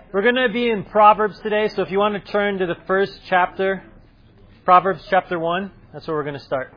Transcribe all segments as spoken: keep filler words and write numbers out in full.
We're going to be in Proverbs today, so if you want to turn to the first chapter, Proverbs chapter one, that's where we're going to start.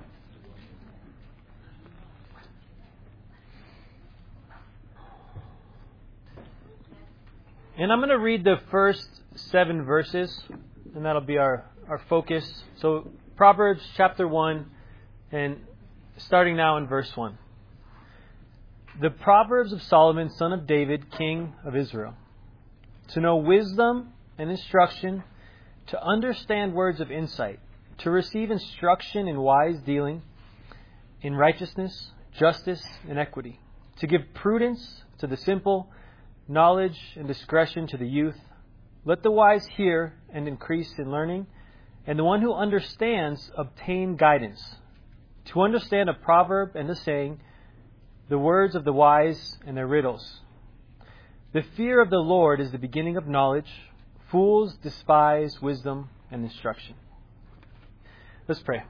And I'm going to read the first seven verses, and that'll be our, our focus. So Proverbs chapter one, and starting now in verse one. The Proverbs of Solomon, son of David, king of Israel. To know wisdom and instruction, to understand words of insight, to receive instruction in wise dealing, in righteousness, justice, and equity, to give prudence to the simple, knowledge and discretion to the youth. Let the wise hear and increase in learning, and the one who understands obtain guidance. To understand a proverb and a saying, the words of the wise and their riddles. The fear of the Lord is the beginning of knowledge. Fools despise wisdom and instruction. Let's pray.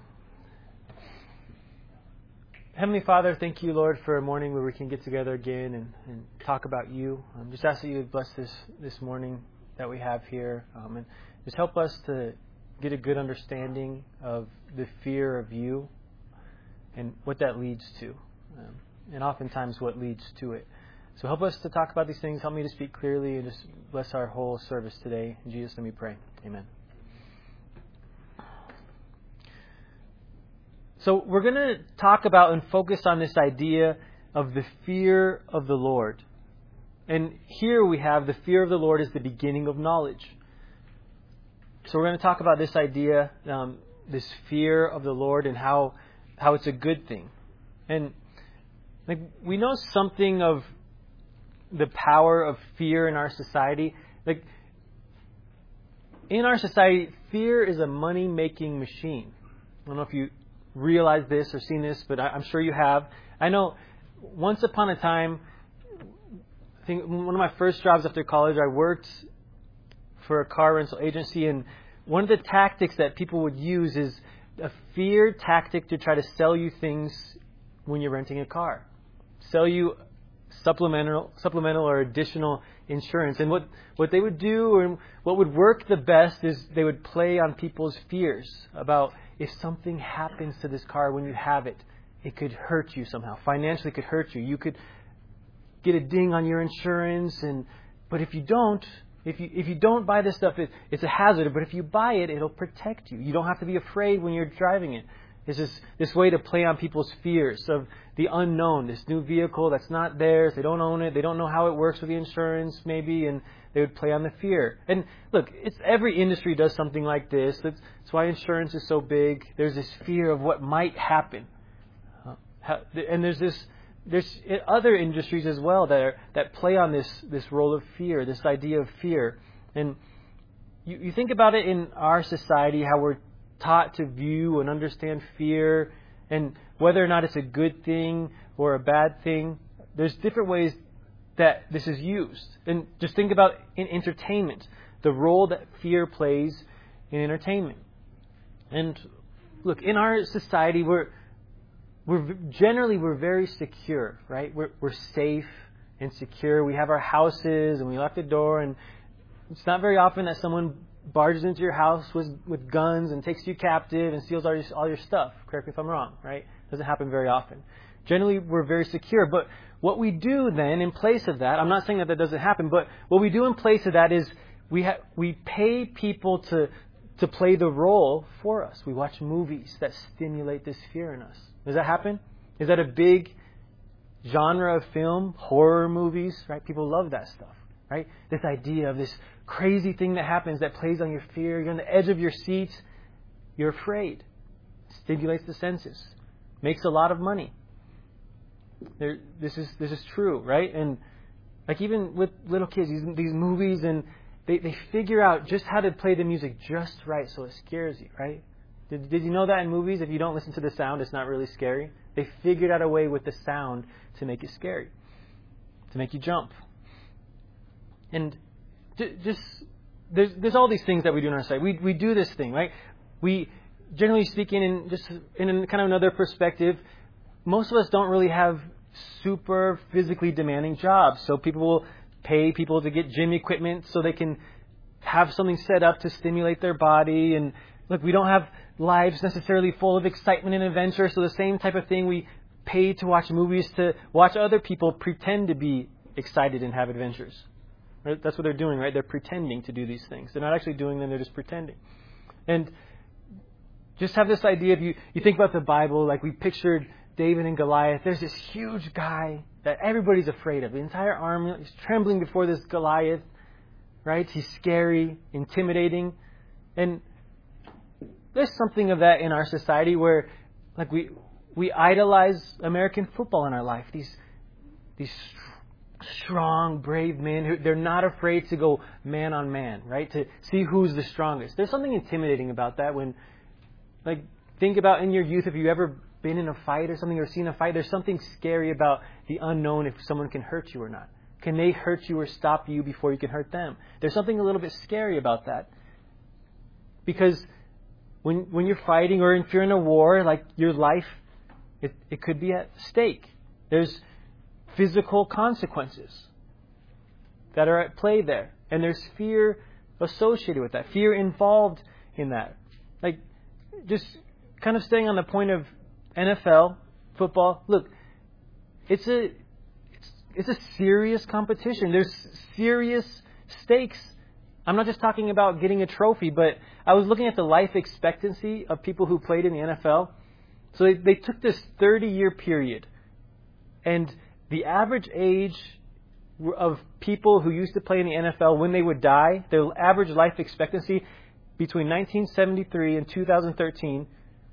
Heavenly Father, thank you, Lord, for a morning where we can get together again and, and talk about you. Um, just ask that you would bless this, this morning that we have here. Um, and just help us to get a good understanding of the fear of you and what that leads to. Um, and oftentimes what leads to it. So help us to talk about these things. Help me to speak clearly and just bless our whole service today. In Jesus' name we pray. Amen. So we're going to talk about and focus on this idea of the fear of the Lord. And here we have the fear of the Lord is the beginning of knowledge. So we're going to talk about this idea, um, this fear of the Lord and how how it's a good thing. And like we know something of the power of fear in our society. Like in our society, fear is a money-making machine. I don't know if you realize this or seen this, but I, I'm sure you have. I know once upon a time, I think one of my first jobs after college, I worked for a car rental agency, and one of the tactics that people would use is a fear tactic to try to sell you things when you're renting a car. Sell you supplemental supplemental or additional insurance. And what, what they would do and what would work the best is they would play on people's fears about if something happens to this car when you have it, it could hurt you somehow. Financially, it could hurt you. You could get a ding on your insurance, and but if you don't, if you if you don't buy this stuff, it, it's a hazard. But if you buy it, it'll protect you. You don't have to be afraid when you're driving it. It's just this way to play on people's fears of the unknown, this new vehicle that's not theirs. They don't own it. They don't know how it works with the insurance, maybe, and they would play on the fear. And look, it's every industry does something like this. That's, that's why insurance is so big. There's this fear of what might happen, uh, how, and there's this there's other industries as well that are, that play on this this role of fear, this idea of fear. And you, you think about it in our society, how we're taught to view and understand fear and whether or not it's a good thing or a bad thing. There's different ways that this is used. And just think about in entertainment, the role that fear plays in entertainment. And look, in our society, we're we're generally we're very secure, right? We're we're safe and secure. We have our houses and we lock the door, and it's not very often that someone barges into your house with, with guns and takes you captive and steals all your, all your stuff. Correct me if I'm wrong, right? Doesn't happen very often. Generally, we're very secure. But what we do then in place of that, I'm not saying that that doesn't happen, but what we do in place of that is we ha- we pay people to to play the role for us. We watch movies that stimulate this fear in us. Does that happen? Is that a big genre of film? Horror movies, right? People love that stuff, right? This idea of this crazy thing that happens that plays on your fear. You're on the edge of your seat. You're afraid. Stimulates the senses. Makes a lot of money. There, this is this is true, right? And like even with little kids, these, these movies, and they, they figure out just how to play the music just right so it scares you, right? Did, did you know that in movies, if you don't listen to the sound, it's not really scary? They figured out a way with the sound to make it scary, to make you jump. And just there's there's all these things that we do on our site. We we do this thing, right? We generally speaking, in just in kind of another perspective, most of us don't really have super physically demanding jobs. So people will pay people to get gym equipment so they can have something set up to stimulate their body. And look, we don't have lives necessarily full of excitement and adventure. So the same type of thing, we pay to watch movies to watch other people pretend to be excited and have adventures. Right? That's what they're doing, right? They're pretending to do these things. They're not actually doing them, they're just pretending. And just have this idea, if you, you think about the Bible, like we pictured David and Goliath, there's this huge guy that everybody's afraid of. The entire army is trembling before this Goliath, right? He's scary, intimidating. And there's something of that in our society where like we we idolize American football in our life. These these strong, brave men who they're not afraid to go man on man, right? To see who's the strongest. There's something intimidating about that when, like, think about in your youth, if you ever been in a fight or something or seen a fight, there's something scary about the unknown if someone can hurt you or not. Can they hurt you or stop you before you can hurt them? There's something a little bit scary about that. Because when when you're fighting or if you're in a war, like your life, it, it could be at stake. There's physical consequences that are at play there. And there's fear associated with that. Fear involved in that. Like, just kind of staying on the point of N F L, football. Look, it's a it's, it's a serious competition. There's serious stakes. I'm not just talking about getting a trophy, but I was looking at the life expectancy of people who played in the N F L. So they, they took this thirty-year period, and the average age of people who used to play in the N F L when they would die, their average life expectancy between nineteen seventy-three and two thousand thirteen,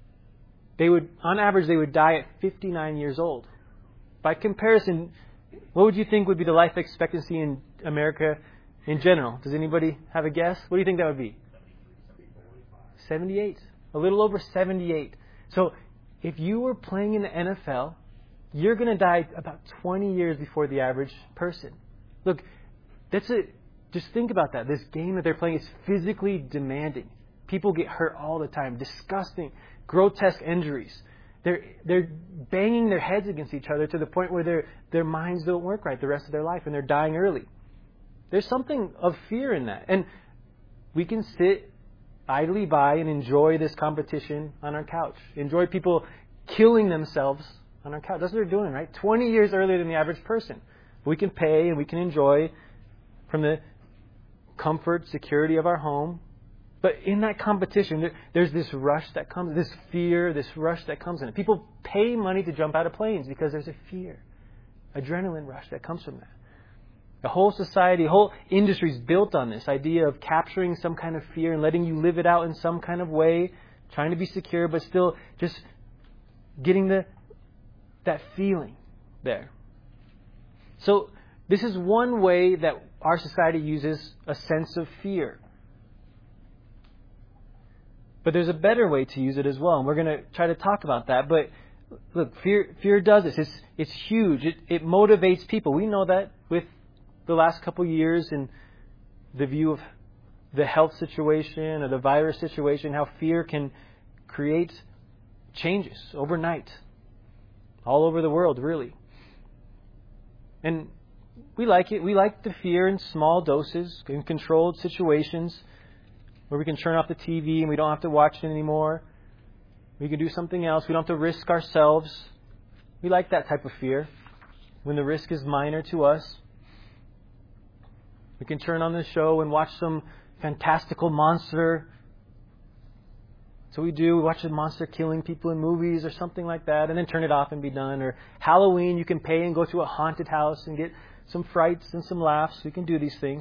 they would, on average, they would die at fifty-nine years old. By comparison, what would you think would be the life expectancy in America in general? Does anybody have a guess? What do you think that would be? seventy-eight. A little over seventy-eight. So if you were playing in the N F L, you're going to die about twenty years before the average person. Look, that's a, just think about that. This game that they're playing is physically demanding. People get hurt all the time. Disgusting, grotesque injuries. They're they're banging their heads against each other to the point where their their minds don't work right the rest of their life and they're dying early. There's something of fear in that. And we can sit idly by and enjoy this competition on our couch. Enjoy people killing themselves on our couch. That's what they're doing, right? twenty years earlier than the average person. We can pay and we can enjoy from the comfort, security of our home. But in that competition, there's this rush that comes, this fear, this rush that comes in it. People pay money to jump out of planes because there's a fear, adrenaline rush that comes from that. The whole society, the whole industry is built on this idea of capturing some kind of fear and letting you live it out in some kind of way, trying to be secure, but still just getting the that feeling there. So this is one way that our society uses a sense of fear. But there's a better way to use it as well, and we're going to try to talk about that. But look, fear fear does this. It's it's huge. It it motivates people. We know that with the last couple of years and the view of the health situation or the virus situation, how fear can create changes overnight all over the world, really. And we like it. We like the fear in small doses, in controlled situations, where we can turn off the T V and we don't have to watch it anymore. We can do something else. We don't have to risk ourselves. We like that type of fear when the risk is minor to us. We can turn on the show and watch some fantastical monster. So we do. We watch a monster killing people in movies or something like that and then turn it off and be done. Or Halloween, you can pay and go to a haunted house and get some frights and some laughs. We can do these things.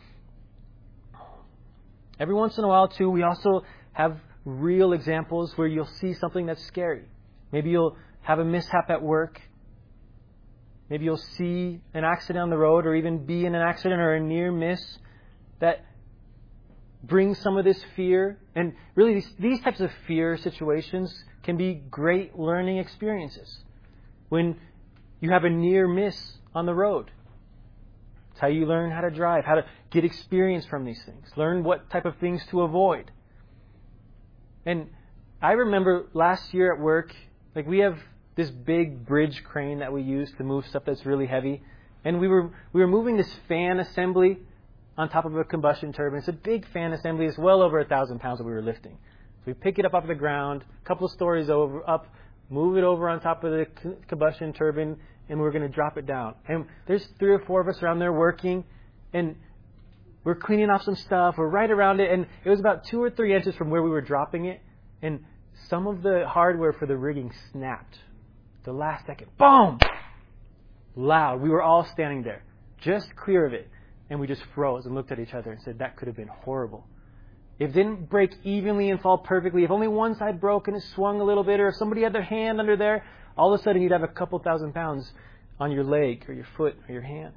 Every once in a while, too, we also have real examples where you'll see something that's scary. Maybe you'll have a mishap at work. Maybe you'll see an accident on the road or even be in an accident or a near miss that brings some of this fear. And really, these, these types of fear situations can be great learning experiences. When you have a near miss on the road, it's how you learn how to drive, how to get experience from these things. Learn what type of things to avoid. And I remember last year at work, like we have this big bridge crane that we use to move stuff that's really heavy. And we were we were moving this fan assembly on top of a combustion turbine. It's a big fan assembly. It's well over a thousand pounds that we were lifting. So we pick it up off the ground, a couple of stories over up, move it over on top of the combustion turbine, and we're going to drop it down. And there's three or four of us around there working, and we're cleaning off some stuff. We're right around it, and it was about two or three inches from where we were dropping it, and some of the hardware for the rigging snapped. The last second, boom! Loud. We were all standing there, just clear of it. And we just froze and looked at each other and said, that could have been horrible. If it didn't break evenly and fall perfectly, if only one side broke and it swung a little bit, or if somebody had their hand under there, all of a sudden you'd have a couple thousand pounds on your leg or your foot or your hand.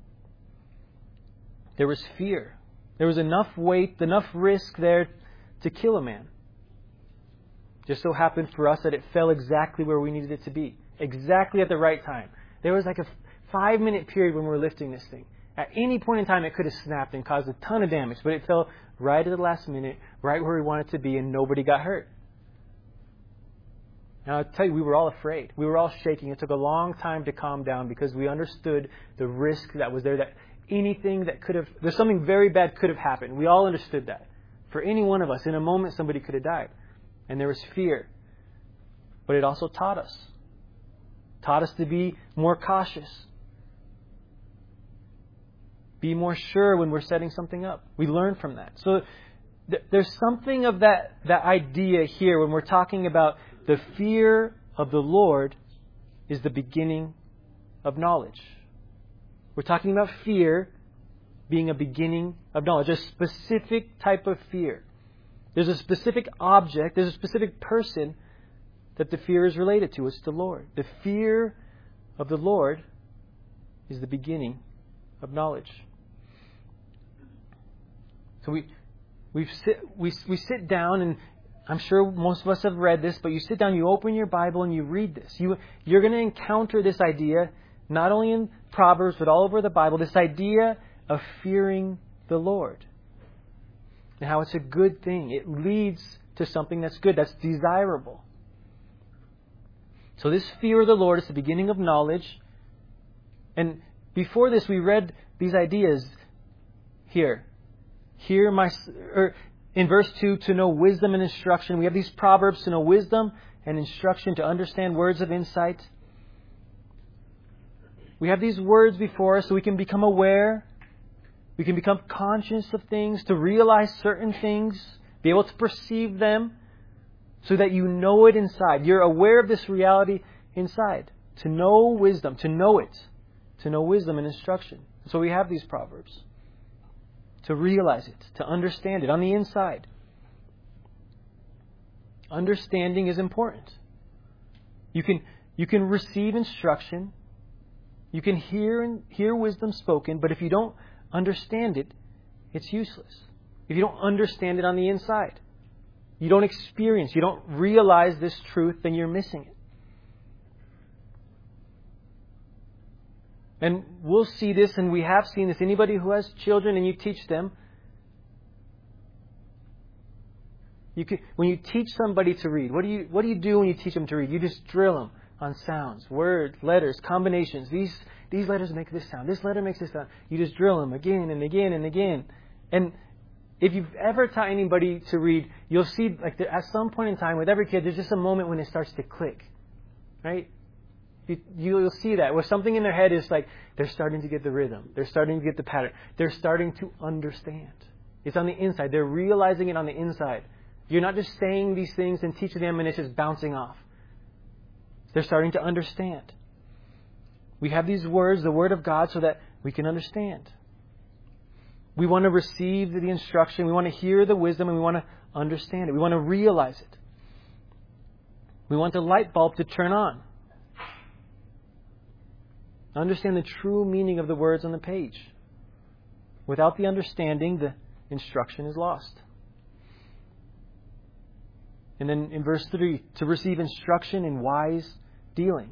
There was fear. There was enough weight, enough risk there to kill a man. Just so happened for us that it fell exactly where we needed it to be. Exactly at the right time. There was like a five minute period when we were lifting this thing. At any point in time, it could have snapped and caused a ton of damage, but it fell right at the last minute, right where we wanted it to be, and nobody got hurt. Now, I'll tell you, we were all afraid. We were all shaking. It took a long time to calm down because we understood the risk that was there, that anything that could have, there's something very bad could have happened. We all understood that. For any one of us, in a moment, somebody could have died. And there was fear. But it also taught us. Taught us to be more cautious. Be more sure when we're setting something up. We learn from that. So th- there's something of that, that idea here when we're talking about the fear of the Lord is the beginning of knowledge. We're talking about fear being a beginning of knowledge, a specific type of fear. There's a specific object, there's a specific person that the fear is related to. It's the Lord. The fear of the Lord is the beginning of knowledge. So we we sit we we sit down, and I'm sure most of us have read this, but you sit down, you open your Bible, and you read this. You you're going to encounter this idea not only in Proverbs but all over the Bible. This idea of fearing the Lord and how it's a good thing. It leads to something that's good, that's desirable. So this fear of the Lord is the beginning of knowledge. And before this, we read these ideas here. Here, my, or in verse two, to know wisdom and instruction. We have these proverbs to know wisdom and instruction, to understand words of insight. We have these words before us so we can become aware. We can become conscious of things, to realize certain things, be able to perceive them, so that you know it inside. You're aware of this reality inside. To know wisdom, to know it. To know wisdom and instruction. So we have these proverbs. To realize it, to understand it on the inside. Understanding is important. You can you can receive instruction. You can hear and hear wisdom spoken, but if you don't understand it, it's useless. If you don't understand it on the inside, you don't experience, you don't realize this truth, then you're missing it. And we'll see this, and we have seen this. Anybody who has children and you teach them, you can, when you teach somebody to read, what do you what do you do when you teach them to read? You just drill them on sounds, words, letters, combinations. These these letters make this sound. This letter makes this sound. You just drill them again and again and again. And if you've ever taught anybody to read, you'll see like there, at some point in time with every kid, there's just a moment when it starts to click, right? You, you'll see that where something in their head is like they're starting to get the rhythm. They're starting to get the pattern. They're starting to understand. It's on the inside. They're realizing it on the inside. You're not just saying these things and teaching them and it's just bouncing off. They're starting to understand. We have these words, the Word of God, so that we can understand. We want to receive the instruction. We want to hear the wisdom, and we want to understand it. We want to realize it. We want the light bulb to turn on. Understand the true meaning of the words on the page. Without the understanding, the instruction is lost. And then in verse three, to receive instruction in wise dealing,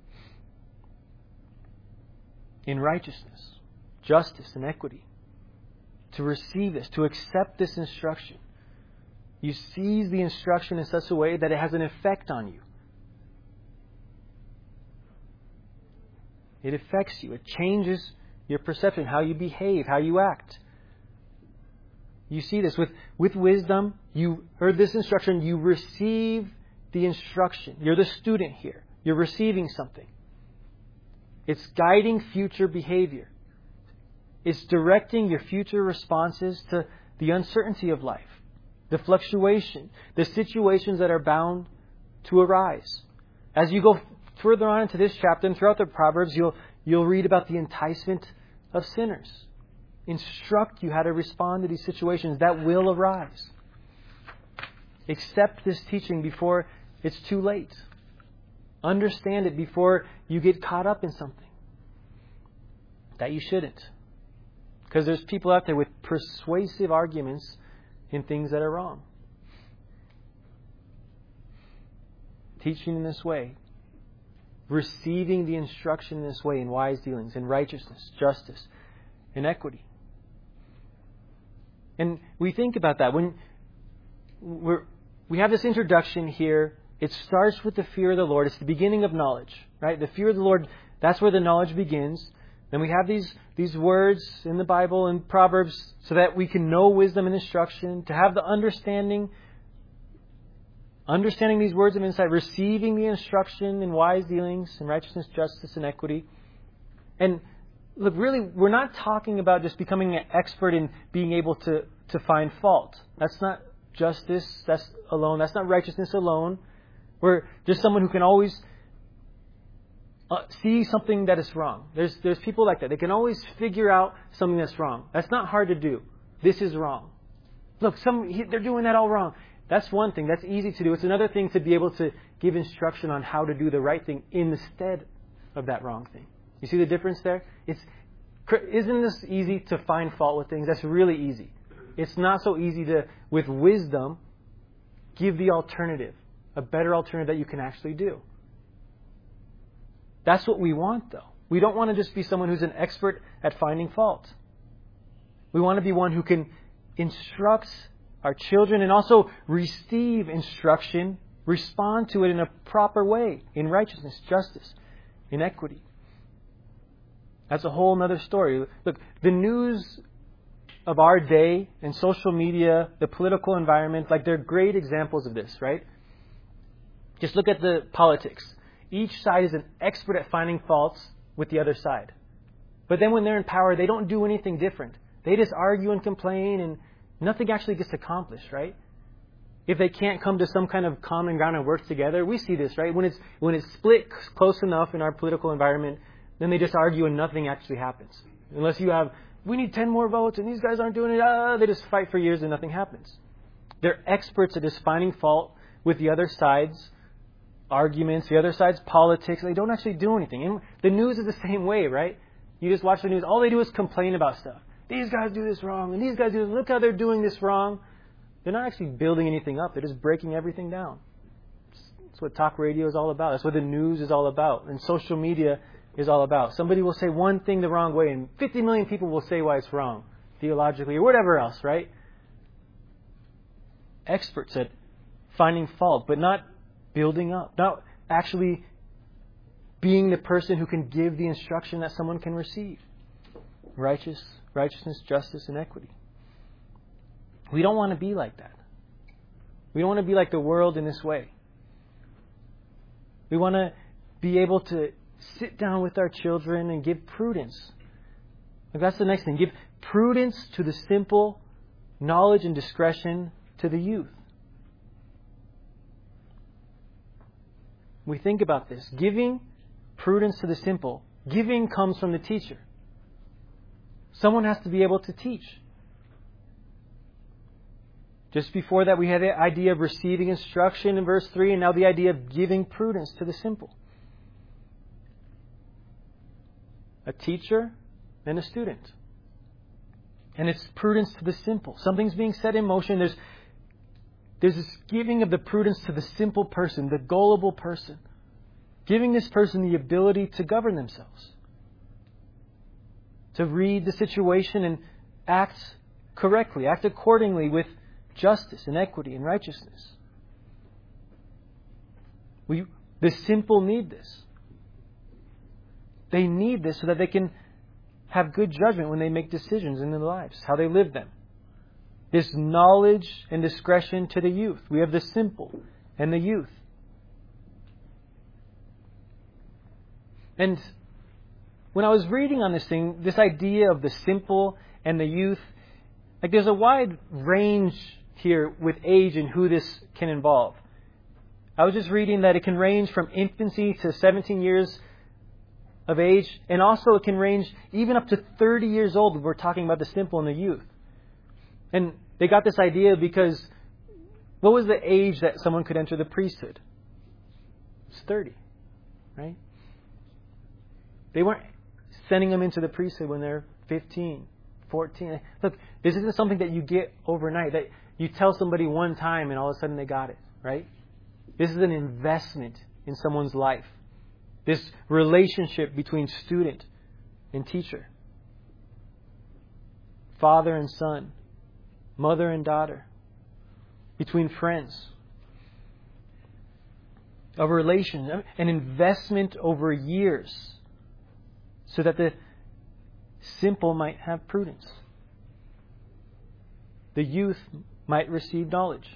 in righteousness, justice, and equity. To receive this, to accept this instruction. You seize the instruction in such a way that it has an effect on you. It affects you. It changes your perception, how you behave, how you act. You see this. With, with wisdom, you heard this instruction, you receive the instruction. You're the student here. You're receiving something. It's guiding future behavior. It's directing your future responses to the uncertainty of life, the fluctuation, the situations that are bound to arise. As you go further on into this chapter and throughout the Proverbs, you'll you'll read about the enticement of sinners. Instruct you how to respond to these situations that will arise. Accept this teaching before it's too late. Understand it before you get caught up in something that you shouldn't. Because there's people out there with persuasive arguments in things that are wrong. Teaching in this way, receiving the instruction in this way in wise dealings, in righteousness, justice, in equity. And we think about that. When we're, we have this introduction here, it starts with the fear of the Lord. It's the beginning of knowledge, right? The fear of the Lord, that's where the knowledge begins. Then we have these, these words in the Bible and Proverbs so that we can know wisdom and instruction, to have the understanding, understanding these words of insight, receiving the instruction in wise dealings, in righteousness, justice, and equity. And look, really, we're not talking about just becoming an expert in being able to, to find fault. That's not justice that's alone. That's not righteousness alone. We're just someone who can always uh, see something that is wrong. There's there's people like that. They can always figure out something that's wrong. That's not hard to do. This is wrong. Look, some they're doing that all wrong. That's one thing. That's easy to do. It's another thing to be able to give instruction on how to do the right thing instead of that wrong thing. You see the difference there? It's isn't this easy to find fault with things? That's really easy. It's not so easy to, with wisdom, give the alternative, a better alternative that you can actually do. That's what we want, though. We don't want to just be someone who's an expert at finding fault. We want to be one who can instruct our children and also receive instruction, respond to it in a proper way, in righteousness, justice, in equity. That's a whole other story. Look, the news of our day and social media, the political environment, like they're great examples of this, right? Just look at the politics. Each side is an expert at finding faults with the other side. But then when they're in power, they don't do anything different. They just argue and complain and nothing actually gets accomplished, right? If they can't come to some kind of common ground and work together, we see this, right? When it's when it's split close enough in our political environment, then they just argue and nothing actually happens. Unless you have, we need ten more votes and these guys aren't doing it, ah, they just fight for years and nothing happens. They're experts at just finding fault with the other side's arguments, the other side's politics. They don't actually do anything. And the news is the same way, right? You just watch the news. All they do is complain about stuff. These guys do this wrong and these guys do this. Look how they're doing this wrong. They're not actually building anything up. They're just breaking everything down. That's what talk radio is all about. That's what the news is all about. And social media is all about. Somebody will say one thing the wrong way and fifty million people will say why it's wrong, theologically or whatever else, right? Experts at finding fault, but not building up, not actually being the person who can give the instruction that someone can receive. Righteous, righteousness, justice, and equity. We don't want to be like that. We don't want to be like the world in this way. We want to be able to sit down with our children and give prudence. Like that's the next thing. Give prudence to the simple, knowledge and discretion to the youth. We think about this. Giving prudence to the simple. Giving comes from the teacher. Someone has to be able to teach. Just before that, we had the idea of receiving instruction in verse three, and now the idea of giving prudence to the simple. A teacher and a student. And it's prudence to the simple. Something's being set in motion. There's, there's this giving of the prudence to the simple person, the gullible person. Giving this person the ability to govern themselves. To read the situation and act correctly, act accordingly with justice and equity and righteousness. We, the simple need this. they need this so that they can have good judgment when they make decisions in their lives, how they live them. This knowledge and discretion to the youth. We have the simple and the youth. And when I was reading on this thing, this idea of the simple and the youth, like there's a wide range here with age and who this can involve. I was just reading that it can range from infancy to seventeen years of age, and also it can range even up to thirty years old. We're talking about the simple and the youth. And they got this idea because what was the age that someone could enter the priesthood? It's thirty, right? They weren't sending them into the priesthood when they're fifteen, fourteen. Look, this isn't something that you get overnight, that you tell somebody one time and all of a sudden they got it, right? This is an investment in someone's life. This relationship between student and teacher. Father and son. Mother and daughter. Between friends. A relation. An investment over years. So that the simple might have prudence. The youth might receive knowledge.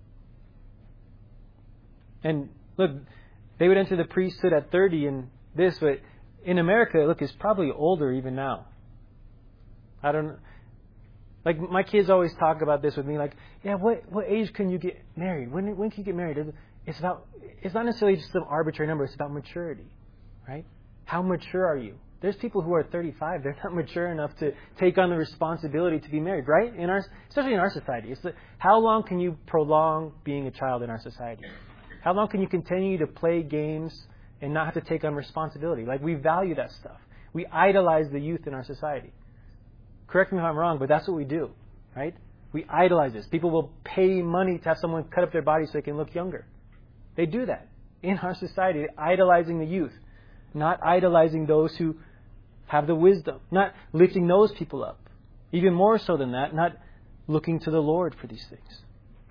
And look, they would enter the priesthood at thirty and this, but in America, look, it's probably older even now. I don't know. Like, my kids always talk about this with me, like, yeah, what what age can you get married? When when can you get married? It's about, it's not necessarily just some arbitrary number, it's about maturity, right? How mature are you? There's people who are thirty-five, they're not mature enough to take on the responsibility to be married, right? In our, especially in our society. It's the, how long can you prolong being a child in our society? How long can you continue to play games and not have to take on responsibility? Like, we value that stuff. We idolize the youth in our society. Correct me if I'm wrong, but that's what we do, right? We idolize this. People will pay money to have someone cut up their body so they can look younger. They do that in our society, idolizing the youth, not idolizing those who have the wisdom, not lifting those people up. Even more so than that, not looking to the Lord for these things.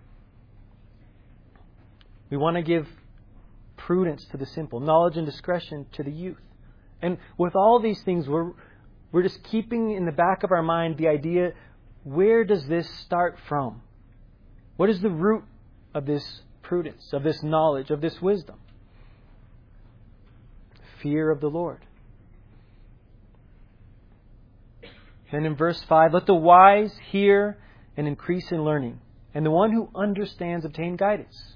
We want to give prudence to the simple, knowledge and discretion to the youth. And with all these things, we're we're just keeping in the back of our mind the idea, where does this start from? What is the root of this prudence, of this knowledge, of this wisdom? Fear of the Lord. And in verse five, let the wise hear and increase in learning, and the one who understands obtain guidance.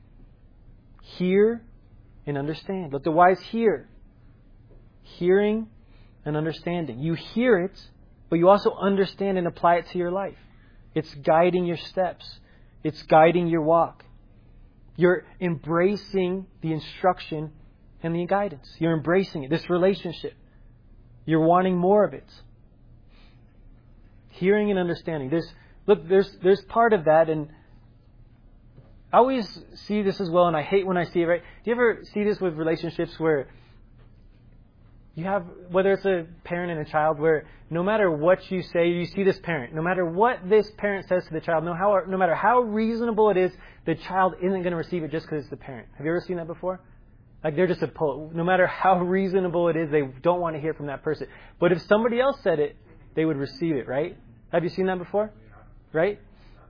Hear and understand. Let the wise hear. Hearing and understanding. You hear it, but you also understand and apply it to your life. It's guiding your steps. It's guiding your walk. You're embracing the instruction and the guidance. You're embracing it, this relationship. You're wanting more of it. Hearing and understanding. There's, look, there's there's part of that, and I always see this as well, and I hate when I see it, right? Do you ever see this with relationships where you have, whether it's a parent and a child, where no matter what you say, you see this parent, no matter what this parent says to the child, no, how, no matter how reasonable it is, the child isn't going to receive it just because it's the parent. Have you ever seen that before? Like, they're just a poet. No matter how reasonable it is, they don't want to hear from that person. But if somebody else said it, they would receive it, right? Have you seen that before? Right?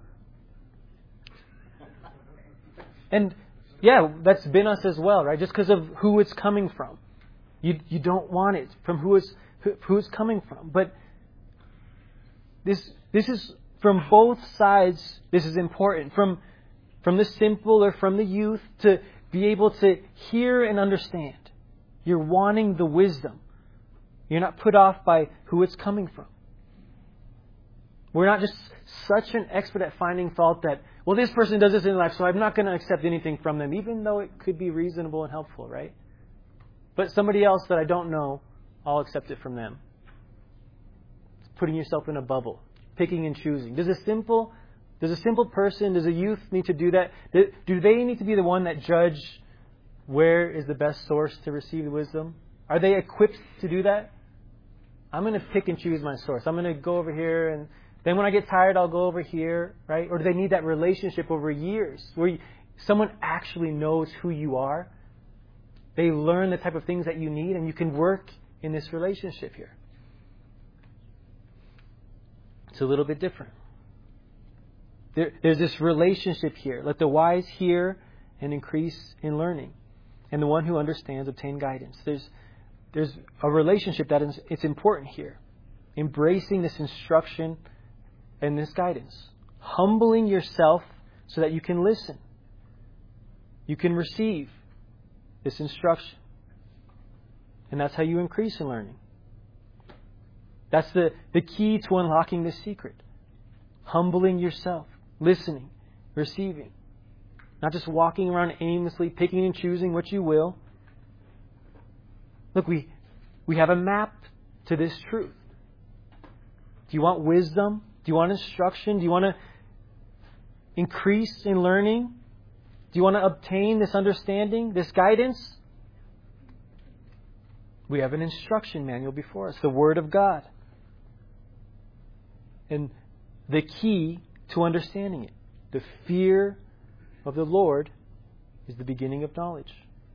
And yeah, that's been us as well, right? Just because of who it's coming from. You you don't want it from who it's, who, who it's coming from. But this this is from both sides, this is important. From from the simple or from the youth to be able to hear and understand. You're wanting the wisdom. You're not put off by who it's coming from. We're not just such an expert at finding fault that, well, this person does this in life, so I'm not going to accept anything from them, even though it could be reasonable and helpful, right? But somebody else that I don't know, I'll accept it from them. It's putting yourself in a bubble, picking and choosing. Does a simple, does a simple person, does a youth need to do that? Do they need to be the one that judge where is the best source to receive the wisdom? Are they equipped to do that? I'm going to pick and choose my source. I'm going to go over here, and then when I get tired, I'll go over here, right? Or do they need that relationship over years where you, someone actually knows who you are? They learn the type of things that you need, and you can work in this relationship here. It's a little bit different. There, there's this relationship here. Let the wise hear and increase in learning, and the one who understands obtain guidance. There's there's a relationship that is it's important here. Embracing this instruction and this guidance. Humbling yourself so that you can listen. You can receive this instruction. And that's how you increase in learning. That's the, the key to unlocking this secret. Humbling yourself. Listening. Receiving. Not just walking around aimlessly, picking and choosing what you will. Look, we, we have a map to this truth. Do you want wisdom? Do you want instruction? Do you want to increase in learning? Do you want to obtain this understanding, this guidance? We have an instruction manual before us, the Word of God. And the key to understanding it, the fear of the Lord, is the beginning of knowledge.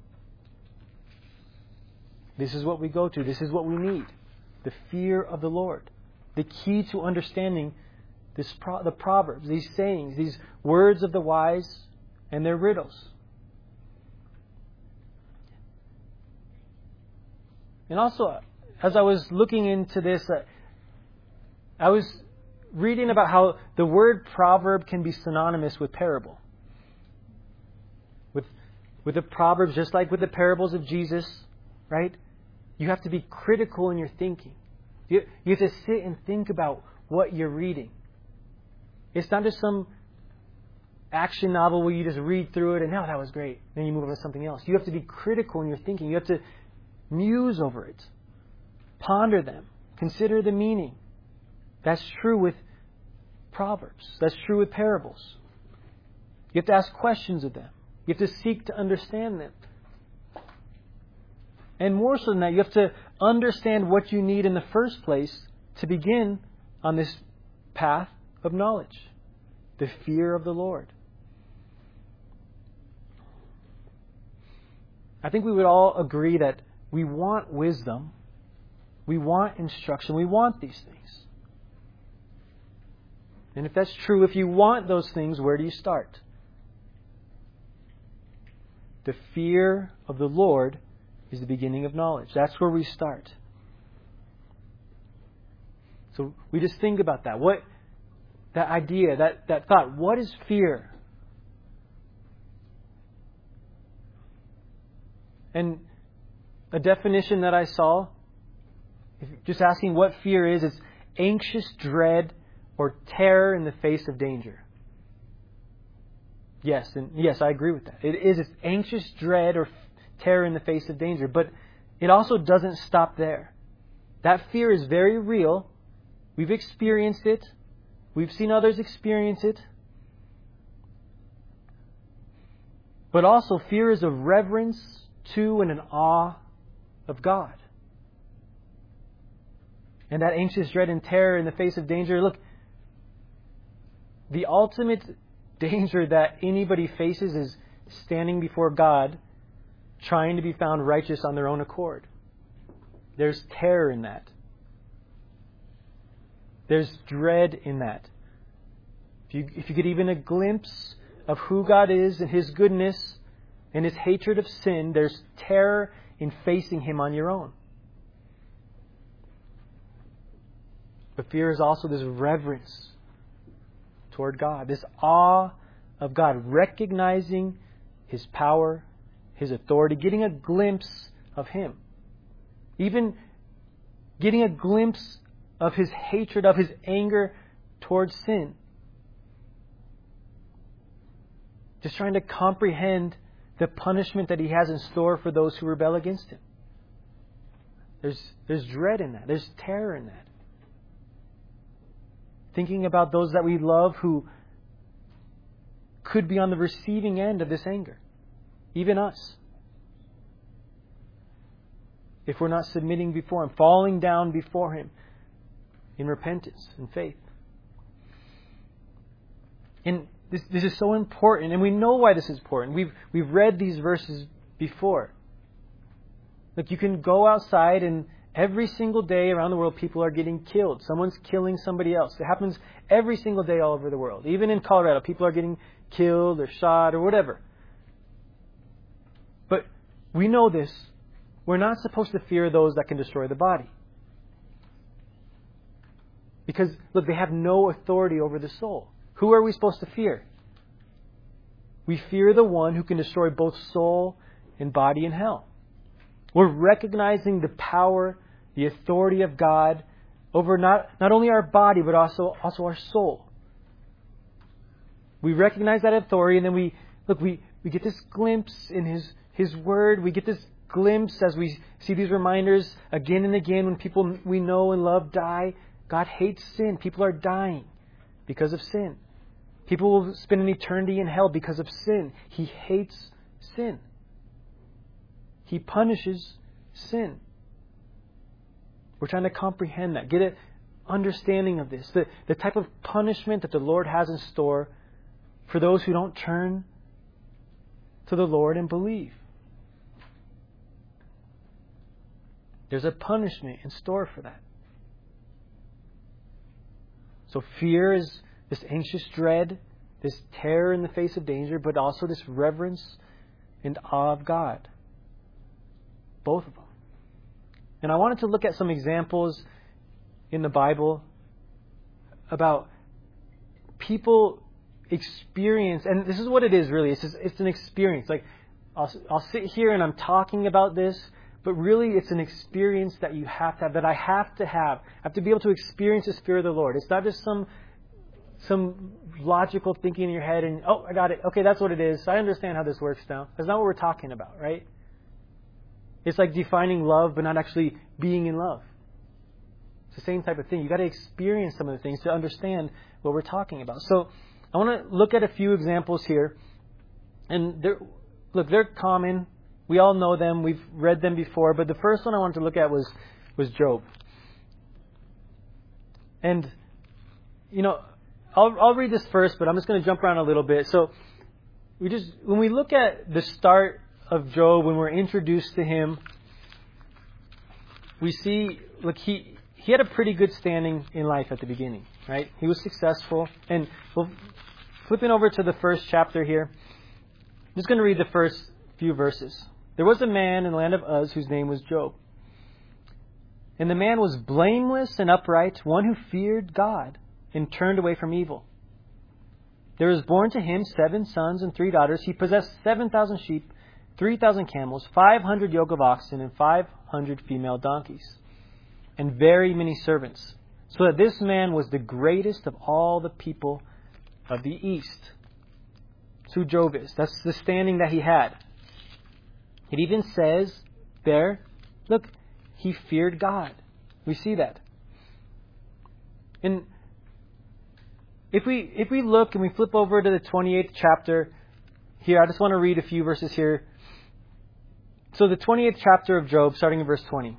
This is what we go to. This is what we need. The fear of the Lord. The key to understanding this pro- the Proverbs, these sayings, these words of the wise and their riddles. And also, as I was looking into this, uh, I was reading about how the word proverb can be synonymous with parable. With, with the Proverbs, just like with the parables of Jesus, right? You have to be critical in your thinking. You, you have to sit and think about what you're reading. It's not just some action novel where you just read through it and, oh, that was great. Then you move on to something else. You have to be critical in your thinking. You have to muse over it. Ponder them. Consider the meaning. That's true with Proverbs. That's true with parables. You have to ask questions of them. You have to seek to understand them. And more so than that, you have to understand what you need in the first place to begin on this path of knowledge. The fear of the Lord. I think we would all agree that we want wisdom. We want instruction. We want these things. And if that's true, if you want those things, where do you start? The fear of the Lord is the beginning of knowledge. That's where we start. So we just think about that. What that idea, that, that thought, what is fear? And a definition that I saw, if just asking what fear is, is anxious dread or terror in the face of danger. Yes, and yes, I agree with that. It is it's anxious dread or terror in the face of danger, but it also doesn't stop there. That fear is very real. We've experienced it. We've seen others experience it. But also fear is a reverence to and an awe of God. And that anxious dread and terror in the face of danger, look, the ultimate danger that anybody faces is standing before God trying to be found righteous on their own accord. There's terror in that. There's dread in that. If you, if you get even a glimpse of who God is and His goodness and His hatred of sin, there's terror in facing Him on your own. But fear is also this reverence toward God, this awe of God, recognizing His power, His authority, getting a glimpse of Him. Even getting a glimpse of His hatred, of His anger towards sin. Just trying to comprehend the punishment that He has in store for those who rebel against Him. There's, there's dread in that. There's terror in that. Thinking about those that we love who could be on the receiving end of this anger. Even us. If we're not submitting before Him, falling down before Him in repentance and faith. And this, this is so important, and we know why this is important. We've we've read these verses before. Look, you can go outside and, Every single day around the world, people are getting killed. Someone's killing somebody else. It happens every single day all over the world. Even in Colorado, people are getting killed or shot or whatever. But we know this. We're not supposed to fear those that can destroy the body. Because, look, they have no authority over the soul. Who are we supposed to fear? We fear the one who can destroy both soul and body in hell. We're recognizing the power, the authority of God over not, not only our body, but also, also our soul. We recognize that authority, and then we, look, we, we get this glimpse in His, His Word. We get this glimpse as we see these reminders again and again when people we know and love die. God hates sin. People are dying because of sin. People will spend an eternity in hell because of sin. He hates sin. He punishes sin. We're trying to comprehend that, get an understanding of this, the, the type of punishment that the Lord has in store for those who don't turn to the Lord and believe. There's a punishment in store for that. So fear is this anxious dread, this terror in the face of danger, but also this reverence and awe of God. Both of them. And I wanted to look at some examples in the Bible about people experience, and this is what it is really. It's just, it's an experience. Like I'll, I'll sit here and I'm talking about this, but really it's an experience that you have to have, that I have to have. I have to be able to experience the Spirit of the Lord. It's not just some some logical thinking in your head and, oh, I got it. Okay, that's what it is. I understand how this works now. That's not what we're talking about, right? It's like defining love, but not actually being in love. It's the same type of thing. You've got to experience some of the things to understand what we're talking about. So I want to look at a few examples here. And they're, look, they're common. We all know them. We've read them before. But the first one I wanted to look at was, was Job. And, you know, I'll, I'll read this first, but I'm just going to jump around a little bit. So we just, when we look at the start of Job, when we're introduced to him, we see, look, he he had a pretty good standing in life at the beginning, right? He was successful. And well, flipping over to the first chapter here, I'm just going to read the first few verses. There was a man in the land of Uz whose name was Job. And the man was blameless and upright, one who feared God and turned away from evil. There was born to him seven sons and three daughters. He possessed seven thousand sheep, three thousand camels, five hundred yoke of oxen, and five hundred female donkeys, and very many servants, so that this man was the greatest of all the people of the east. That's who Job is. That's the standing that he had. It even says there, look, he feared God. We see that. And if we if we look and we flip over to the twenty-eighth chapter here, I just want to read a few verses here. So the twenty-eighth chapter of Job, starting in verse twenty.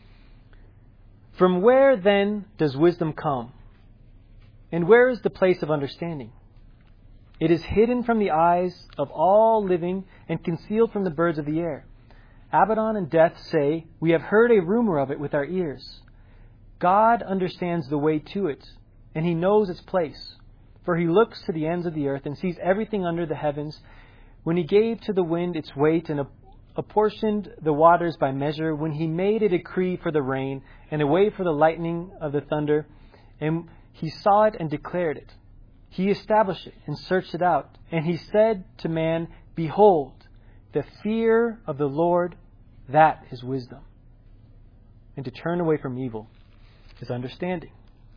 From where then does wisdom come? And where is the place of understanding? It is hidden from the eyes of all living and concealed from the birds of the air. Abaddon and Death say, we have heard a rumor of it with our ears. God understands the way to it, and He knows its place. For He looks to the ends of the earth and sees everything under the heavens. When He gave to the wind its weight and apportioned the waters by measure, when He made a decree for the rain and a way for the lightning of the thunder, and He saw it and declared it. He established it and searched it out. And He said to man, behold, the fear of the Lord, that is wisdom. And to turn away from evil is understanding.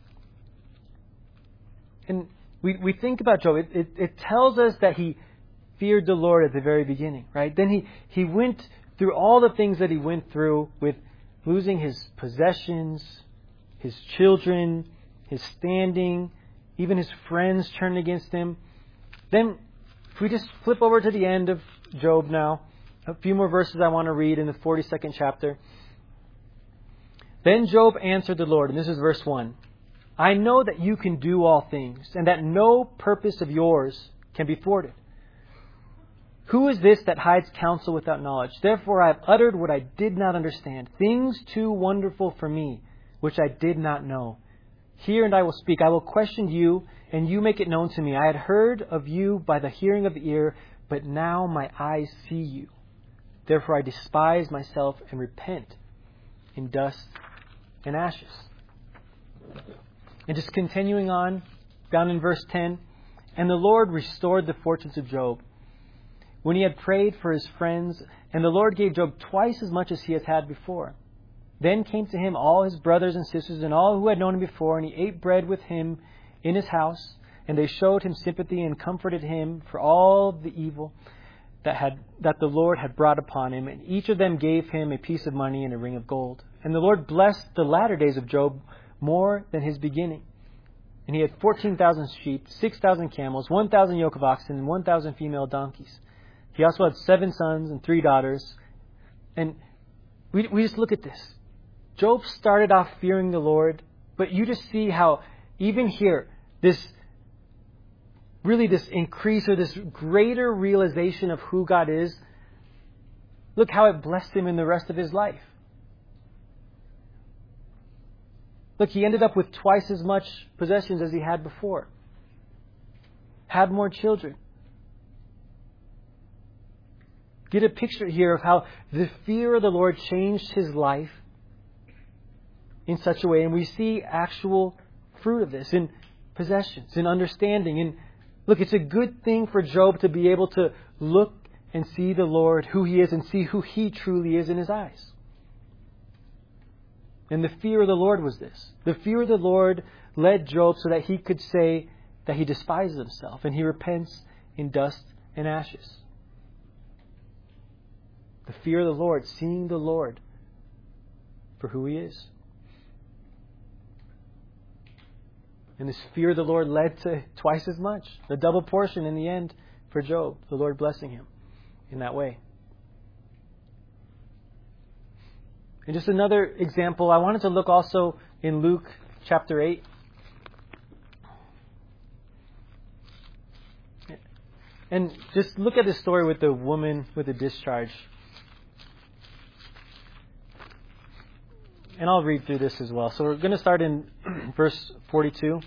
And we, we think about Job. It, it, it tells us that he feared the Lord at the very beginning, right? Then he, he went through all the things that he went through with losing his possessions, his children, his standing, even his friends turned against him. Then, if we just flip over to the end of Job now, a few more verses I want to read in the forty-second chapter. Then Job answered the Lord, and this is verse one. I know that you can do all things, and that no purpose of yours can be thwarted. Who is this that hides counsel without knowledge? Therefore I have uttered what I did not understand, things too wonderful for me, which I did not know. Hear and I will speak. I will question you, and you make it known to me. I had heard of you by the hearing of the ear, but now my eyes see you. Therefore I despise myself and repent in dust and ashes. And just continuing on, down in verse ten, and the Lord restored the fortunes of Job when he had prayed for his friends, and the Lord gave Job twice as much as he had had before. Then came to him all his brothers and sisters and all who had known him before, and he ate bread with him in his house, and they showed him sympathy and comforted him for all the evil that had that the Lord had brought upon him. And each of them gave him a piece of money and a ring of gold. And the Lord blessed the latter days of Job more than his beginning. And he had fourteen thousand sheep, six thousand camels, one thousand yoke of oxen, and one thousand female donkeys. He also had seven sons and three daughters. And we we just look at this. Job started off fearing the Lord, but you just see how even here, this really this increase or this greater realization of who God is, look how it blessed him in the rest of his life. Look, he ended up with twice as much possessions as he had before. Had more children. Get a picture here of how the fear of the Lord changed his life in such a way. And we see actual fruit of this in possessions, in understanding. And look, it's a good thing for Job to be able to look and see the Lord, who he is, and see who he truly is in his eyes. And the fear of the Lord was this. The fear of the Lord led Job so that he could say that he despises himself and he repents in dust and ashes. The fear of the Lord, seeing the Lord for who he is. And this fear of the Lord led to twice as much, the double portion in the end for Job, the Lord blessing him in that way. And just another example, I wanted to look also in Luke chapter eight. And just look at this story with the woman with the discharge. And I'll read through this as well. So we're going to start in verse forty-two.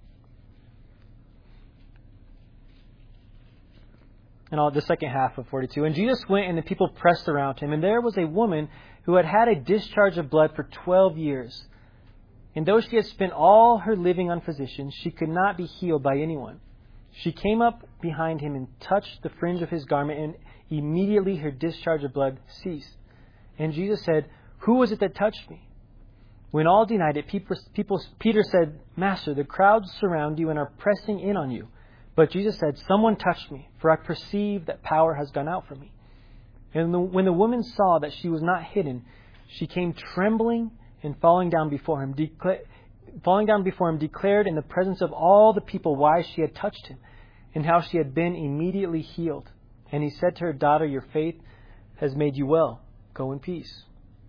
And all, the second half of forty-two. And Jesus went, and the people pressed around him. And there was a woman who had had a discharge of blood for twelve years. And though she had spent all her living on physicians, she could not be healed by anyone. She came up behind him and touched the fringe of his garment, and immediately her discharge of blood ceased. And Jesus said, "Who was it that touched me?" When all denied it, people, people, Peter said, "Master, the crowds surround you and are pressing in on you." But Jesus said, "Someone touched me, for I perceive that power has gone out from me." And the, when the woman saw that she was not hidden, she came trembling and falling down before him, decla- falling down before him, declared in the presence of all the people why she had touched him, and how she had been immediately healed. And he said to her, "Daughter, your faith has made you well. Go in peace."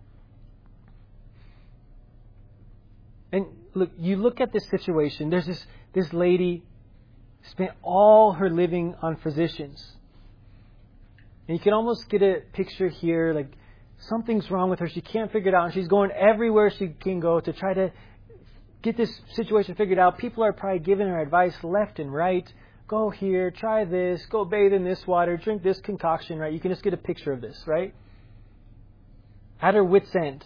And look, you look at this situation. There's this this lady spent all her living on physicians. And you can almost get a picture here, like something's wrong with her. She can't figure it out. And she's going everywhere she can go to try to get this situation figured out. People are probably giving her advice left and right. Go here, try this, go bathe in this water, drink this concoction, right? You can just get a picture of this, right? At her wit's end.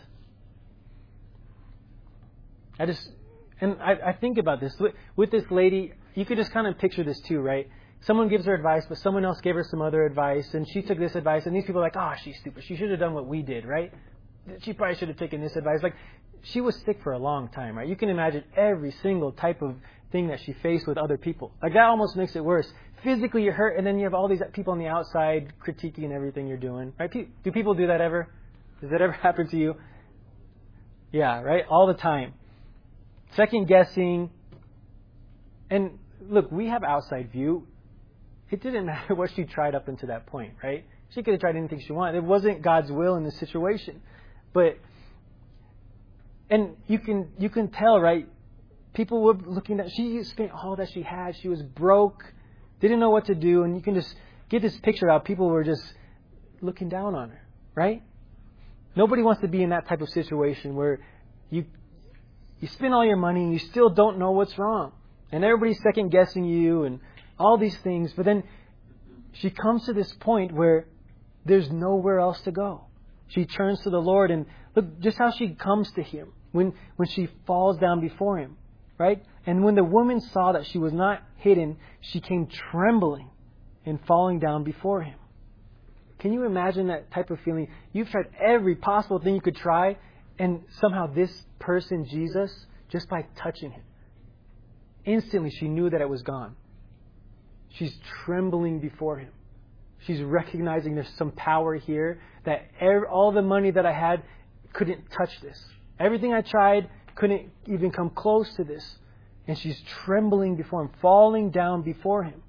I just, and I, I think about this. With, with this lady, you could just kind of picture this too, right? Someone gives her advice, but someone else gave her some other advice, and she took this advice, and these people are like, "Oh, she's stupid. She should have done what we did, right? She probably should have taken this advice." Like, she was sick for a long time, right? You can imagine every single type of thing that she faced with other people. Like, that almost makes it worse. Physically, you're hurt, and then you have all these people on the outside critiquing everything you're doing, right? Do people do that ever? Does that ever happen to you? Yeah, right? All the time. Second guessing. And look, we have outside view. It didn't matter what she tried up until that point, right? She could have tried anything she wanted. It wasn't God's will in this situation. But, and you can you can tell, right? People were looking at, she spent all that she had. She was broke, didn't know what to do. And you can just get this picture how people were just looking down on her, right? Nobody wants to be in that type of situation where you you spend all your money and you still don't know what's wrong. And everybody's second guessing you and all these things. But then she comes to this point where there's nowhere else to go. She turns to the Lord, and look just how she comes to Him when, when she falls down before Him, right? And when the woman saw that she was not hidden, she came trembling and falling down before Him. Can you imagine that type of feeling? You've tried every possible thing you could try, and somehow this person, Jesus, just by touching Him, instantly she knew that it was gone. She's trembling before Him. She's recognizing there's some power here, that every, all the money that I had couldn't touch this. Everything I tried couldn't even come close to this. And she's trembling before Him, falling down before Him.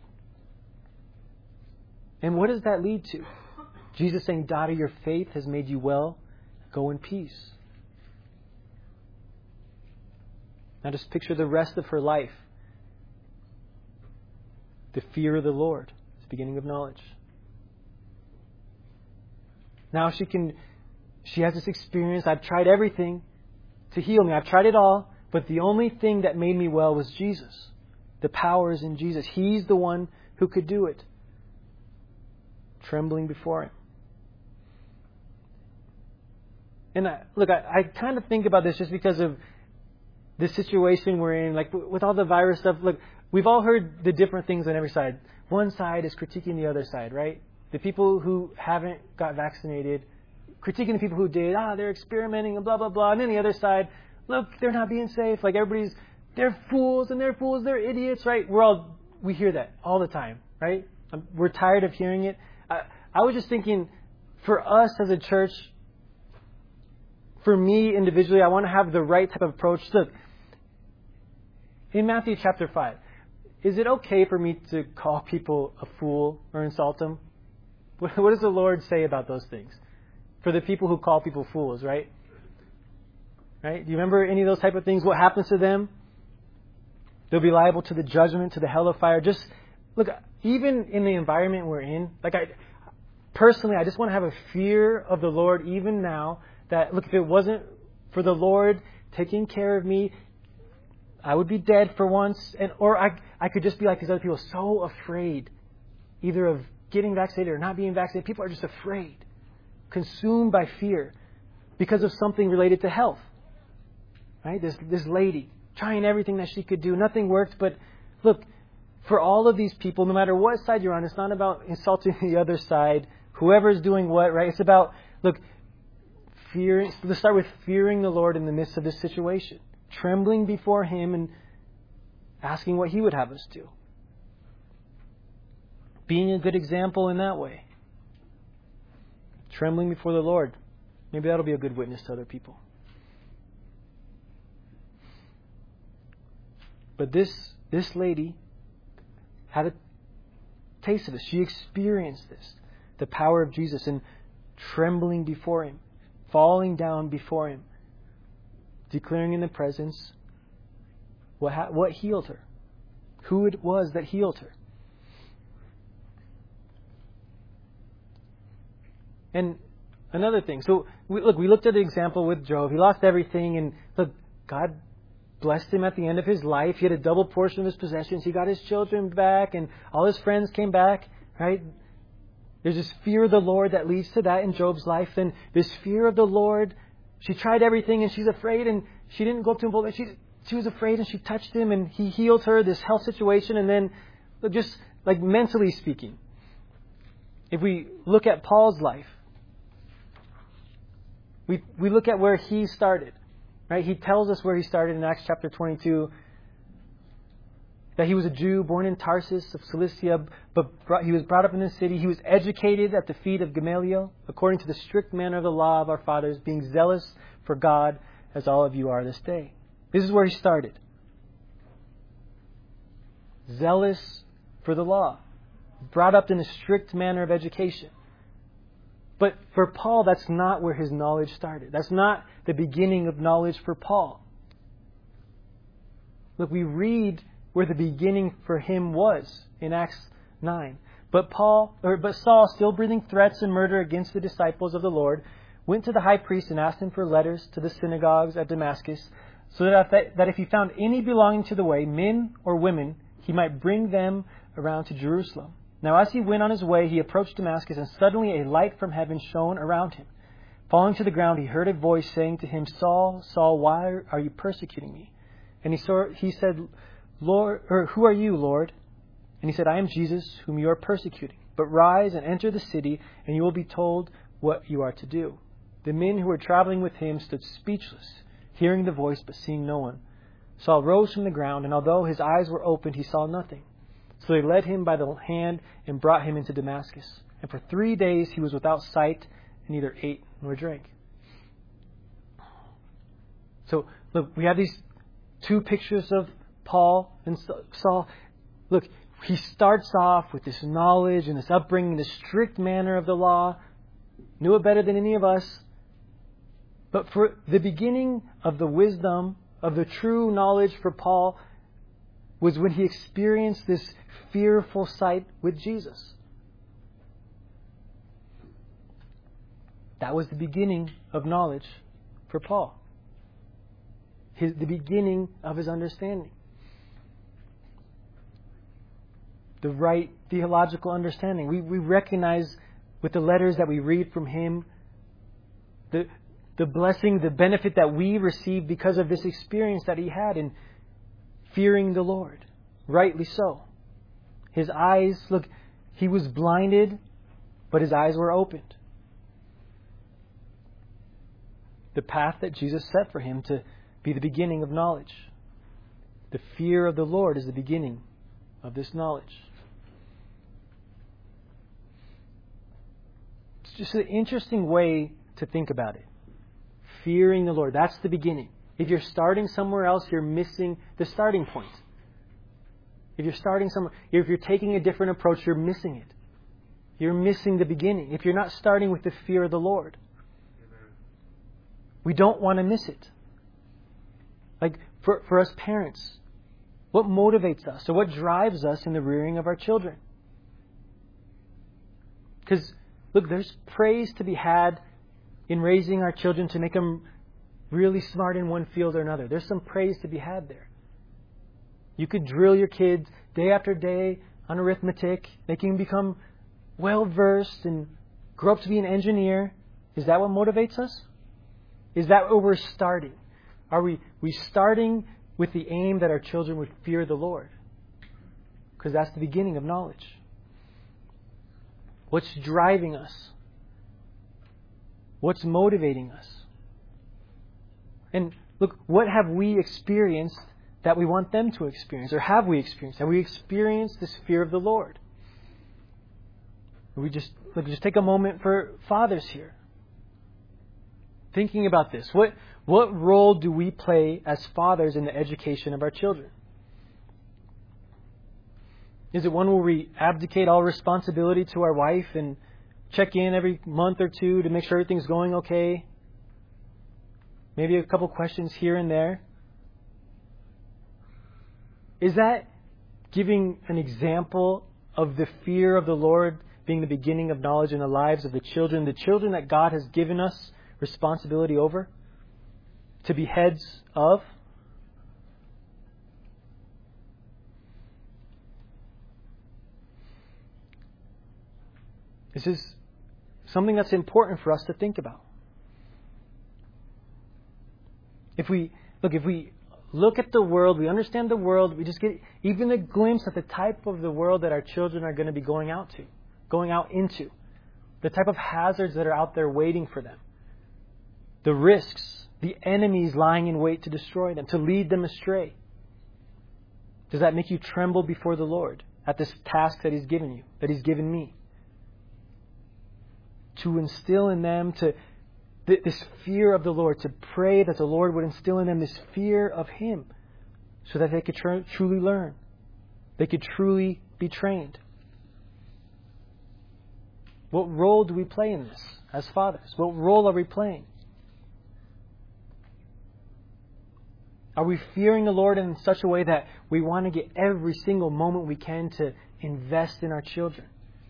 And what does that lead to? Jesus saying, daughter, your faith has made you well. Go in peace. Now just picture the rest of her life. The fear of the Lord. It's the beginning of knowledge. Now she can, she has this experience. I've tried everything to heal me. I've tried it all. But the only thing that made me well was Jesus. The power is in Jesus. He's the one who could do it. Trembling before Him. And I, look, I, I kind of think about this just because of the situation we're in. Like with all the virus stuff, look, we've all heard the different things on every side. One side is critiquing the other side, right? The people who haven't got vaccinated, critiquing the people who did, ah, they're experimenting and blah, blah, blah. And then the other side, look, they're not being safe. Like everybody's, they're fools and they're fools, they're idiots, right? We're all, we hear that all the time, right? We're tired of hearing it. I, I was just thinking, for us as a church, for me individually, I want to have the right type of approach. Look, in Matthew chapter five, is it okay for me to call people a fool or insult them? What does the Lord say about those things? For the people who call people fools, right? Right? Do you remember any of those type of things? What happens to them? They'll be liable to the judgment, to the hell of fire. Just look, even in the environment we're in, like I personally, I just want to have a fear of the Lord even now. That look, if it wasn't for the Lord taking care of me, I would be dead for once, and or I I could just be like these other people, so afraid, either of getting vaccinated or not being vaccinated. People are just afraid, consumed by fear, because of something related to health. Right? This this lady trying everything that she could do, nothing worked. But look, for all of these people, no matter what side you're on, it's not about insulting the other side, whoever's doing what. Right? It's about look. Fearing, let's start with fearing the Lord in the midst of this situation. Trembling before Him and asking what He would have us do. Being a good example in that way. Trembling before the Lord. Maybe that'll be a good witness to other people. But this this lady had a taste of this. She experienced this. The power of Jesus and trembling before Him. Falling down before Him, declaring in the presence what ha- what healed her, who it was that healed her. And another thing, so we, look, we looked at the example with Job. He lost everything, and look, God blessed him at the end of his life. He had a double portion of his possessions. He got his children back, and all his friends came back, right? There's this fear of the Lord that leads to that in Job's life. And this fear of the Lord, she tried everything and she's afraid, and she didn't go up to him boldly. She, she was afraid and she touched him and He healed her, this health situation. And then just like mentally speaking, if we look at Paul's life, we we look at where he started. Right? He tells us where he started in Acts chapter twenty-two. That he was a Jew born in Tarsus of Cilicia, but brought, he was brought up in the city. He was educated at the feet of Gamaliel, according to the strict manner of the law of our fathers, being zealous for God, as all of you are this day. This is where he started. Zealous for the law. Brought up in a strict manner of education. But for Paul, that's not where his knowledge started. That's not the beginning of knowledge for Paul. Look, we read where the beginning for him was in Acts nine. But Paul, or but Saul, still breathing threats and murder against the disciples of the Lord, went to the high priest and asked him for letters to the synagogues at Damascus, so that, that if he found any belonging to the way, men or women, he might bring them around to Jerusalem. Now as he went on his way, he approached Damascus, and suddenly a light from heaven shone around him. Falling to the ground, he heard a voice saying to him, Saul, Saul, why are you persecuting me? And he, saw, he said, Lord, or who are you, Lord? And he said, I am Jesus, whom you are persecuting. But rise and enter the city, and you will be told what you are to do. The men who were traveling with him stood speechless, hearing the voice but seeing no one. Saul rose from the ground, and although his eyes were opened, he saw nothing. So they led him by the hand and brought him into Damascus. And for three days he was without sight, and neither ate nor drank. So, look, we have these two pictures of Paul and Saul. Look, he starts off with this knowledge and this upbringing, this strict manner of the law. Knew it better than any of us. But for the beginning of the wisdom, of the true knowledge for Paul, was when he experienced this fearful sight with Jesus. That was the beginning of knowledge for Paul. His, the beginning of his understanding. The right theological understanding. We, we recognize with the letters that we read from him the, the blessing, the benefit that we receive because of this experience that he had in fearing the Lord. Rightly so. His eyes, look, he was blinded, but his eyes were opened. The path that Jesus set for him to be the beginning of knowledge. The fear of the Lord is the beginning of this knowledge. It's just an interesting way to think about it. Fearing the Lord, that's the beginning. If you're starting somewhere else, you're missing the starting point. If you're starting somewhere, if you're taking a different approach, you're missing it. You're missing the beginning. If you're not starting with the fear of the Lord. We don't want to miss it. Like for, for us parents, what motivates us or what drives us in the rearing of our children? Because, look, there's praise to be had in raising our children to make them really smart in one field or another. There's some praise to be had there. You could drill your kids day after day on arithmetic, making them become well-versed and grow up to be an engineer. Is that what motivates us? Is that where we're starting? Are we, we starting with the aim that our children would fear the Lord? Because that's the beginning of knowledge. What's driving us? What's motivating us? And look, what have we experienced that we want them to experience? Or have we experienced? Have we experienced this fear of the Lord? We just, look, just take a moment for fathers here. Thinking about this, what what role do we play as fathers in the education of our children? Is it one where we abdicate all responsibility to our wife and check in every month or two to make sure everything's going okay? Maybe a couple questions here and there. Is that giving an example of the fear of the Lord being the beginning of knowledge in the lives of the children, the children that God has given us responsibility over, to be heads of? This is something that's important for us to think about. If we look, if we look at the world, we understand the world, we just get even a glimpse at the type of the world that our children are going to be going out to, going out into, the type of hazards that are out there waiting for them. The risks, the enemies lying in wait to destroy them, to lead them astray. Does that make you tremble before the Lord at this task that He's given you, that He's given me? To instill in them to th- this fear of the Lord, to pray that the Lord would instill in them this fear of Him so that they could tr- truly learn. They could truly be trained. What role do we play in this as fathers? What role are we playing? Are we fearing the Lord in such a way that we want to get every single moment we can to invest in our children?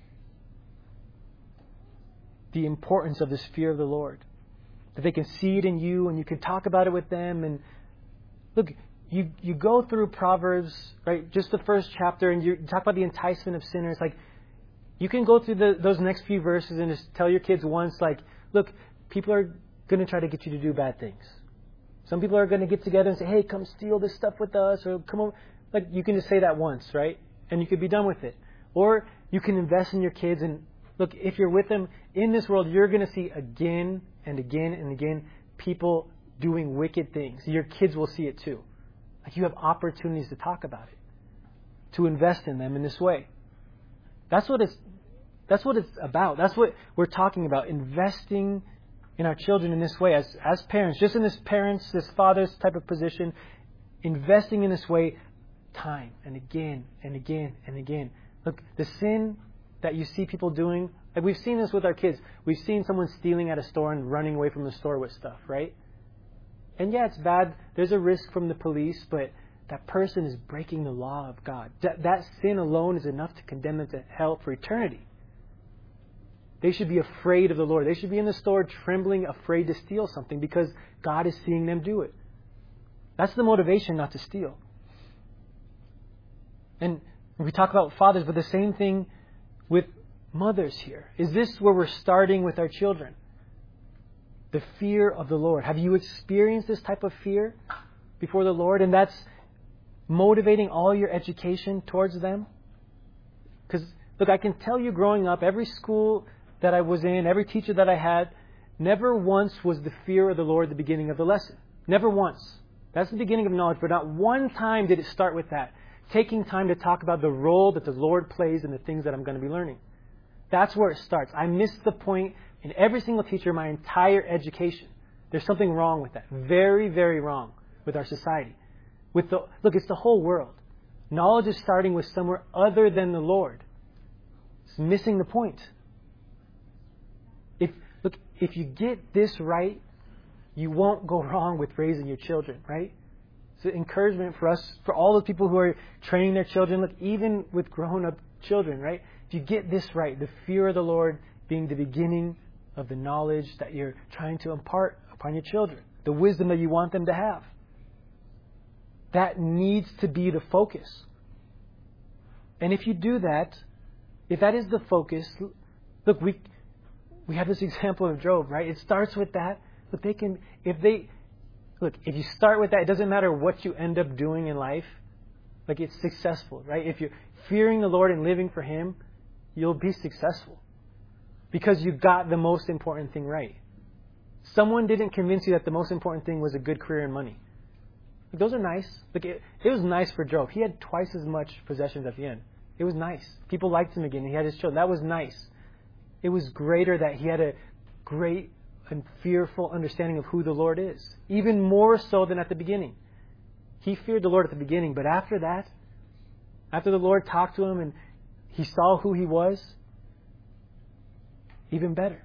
the importance of this fear of the Lord. That they can see it in you and you can talk about it with them. And look, you, you go through Proverbs, right, just the first chapter, and you talk about the enticement of sinners. Like, you can go through the, those next few verses and just tell your kids once, like, look, people are going to try to get you to do bad things. Some people are going to get together and say, hey, come steal this stuff with us, or come over. Like, you can just say that once, right? And you could be done with it. Or you can invest in your kids and look, if you're with them in this world, you're going to see again and again and again people doing wicked things. Your kids will see it too. Like, you have opportunities to talk about it, to invest in them in this way. That's what it's, that's what it's about. That's what we're talking about, investing in our children in this way as, as parents, just in this parents, this father's type of position, investing in this way time and again and again and again. Look, the sin that you see people doing, like we've seen this with our kids. We've seen someone stealing at a store and running away from the store with stuff, right? And yeah, it's bad. There's a risk from the police, but that person is breaking the law of God. That, that sin alone is enough to condemn them to hell for eternity. They should be afraid of the Lord. They should be in the store trembling, afraid to steal something because God is seeing them do it. That's the motivation not to steal. And we talk about fathers, but the same thing with mothers here. Is this where we're starting with our children? The fear of the Lord. Have you experienced this type of fear before the Lord? And that's motivating all your education towards them? Because, look, I can tell you growing up, every school that I was in, every teacher that I had, never once was the fear of the Lord the beginning of the lesson. Never once. That's the beginning of knowledge, but not one time did it start with that. Taking time to talk about the role that the Lord plays in the things that I'm going to be learning. That's where it starts. I missed the point in every single teacher my entire education. There's something wrong with that. Very, very wrong with our society. With the look, it's the whole world. Knowledge is starting with somewhere other than the Lord. It's missing the point. If look, if you get this right, you won't go wrong with raising your children, right? It's an encouragement for us, for all the people who are training their children. Look, even with grown-up children, right? If you get this right, the fear of the Lord being the beginning of the knowledge that you're trying to impart upon your children, the wisdom that you want them to have, that needs to be the focus. And if you do that, if that is the focus, look, we we have this example of Job, right? It starts with that, but they can, if they, look, if you start with that, it doesn't matter what you end up doing in life. Like, it's successful, right? If you're fearing the Lord and living for Him, you'll be successful. Because you got the most important thing right. Someone didn't convince you that the most important thing was a good career and money. Like, those are nice. Like, it, it was nice for Job. He had twice as much possessions at the end. It was nice. People liked him again. He had his children. That was nice. It was greater that he had a great and fearful understanding of who the Lord is. Even more so than at the beginning. He feared the Lord at the beginning, but after that, after the Lord talked to him and he saw who He was, even better.